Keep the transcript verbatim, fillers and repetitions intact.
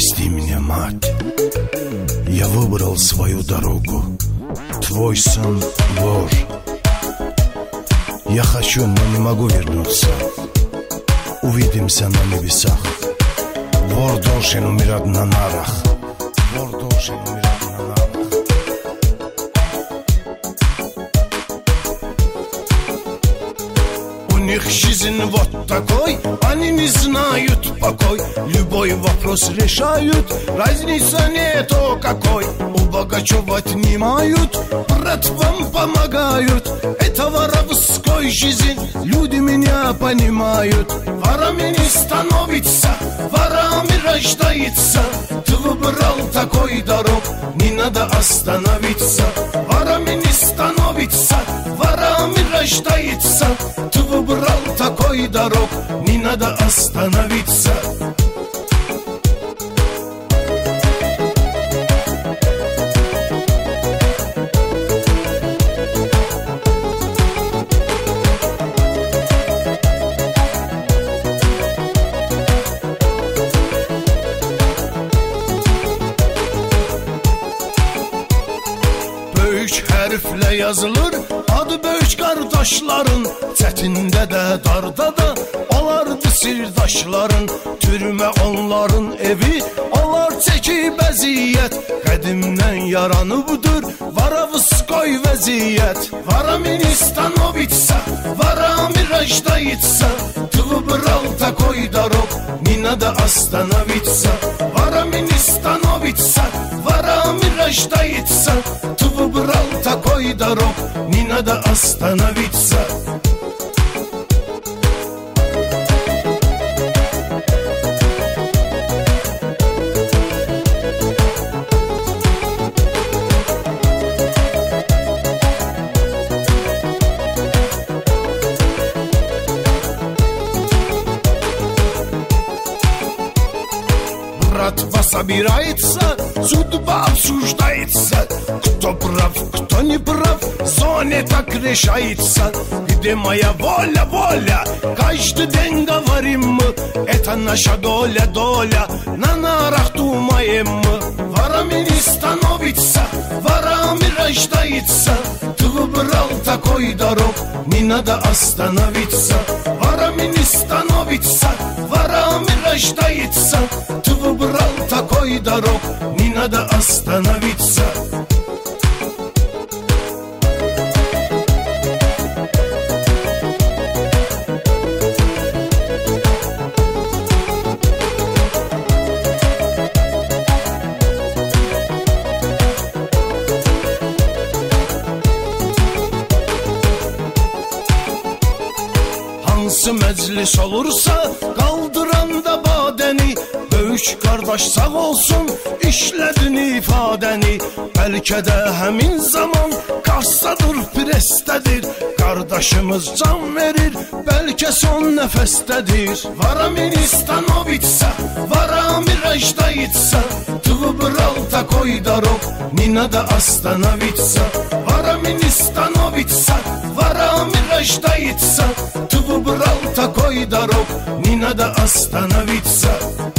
Прости меня, мать. Я выбрал свою дорогу. Твой сын вор. Я хочу, но не могу вернуться. Увидимся на небесах. Вор должен умирать на нарах. Вор должен умирать на нарах. У них жизнь вот такой, они не знают покой. Любой вопрос решают, разница нету какой. У богачев отнимают, братвам помогают. Это воровской жизнь, люди меня понимают. Ворами не становится, ворами рождается. Ты выбрал такой дорог, не надо остановиться. Ворами не становится, ворами рождается. Ты выбрал такой дорог, не надо остановиться. Böyük hərflə yazılır adı böyük qardaşların. Çətində də darda da olardı sirdaşların. Türmə onların evi, onlar çəkib əziyyət. Qədimdən yaranıbdır varavskoy vəziyyət. Varami не становится, ворами рождается. Ты выбрал такой дорог, не надо остановиться. Ворами не становится, ворами рождается. Ты выбрал такой дорог, не надо остановиться. Братва собирается, судьба обсуждается. Кто прав, кто не прав, в зоне так решается. Где моя воля, воля, каждый день говорим мы. Это наша доля, доля, на нарах думаем мы. Ворами не становится, ворами рождается. Ты выбрал такой дорог, не надо остановиться. Ворами не становится, ворами рождается. Ты выбрал такой дорог, не надо остановиться. Hansı məclis olursa qaldıranda badəni. Böyük qardaş sağ olsun, işlədin ifadəni. Bəlkə də həmin zaman kassadır, presdədir. Qardaşımız can verir, bəlkə son nəfəsdədir. Ворами не становится, ворами рождается. Ты выбрал такой дорог, не надо остановиться. Ворами не становится, ворами рождается. Ты выбрал такой дорог, не надо остановиться.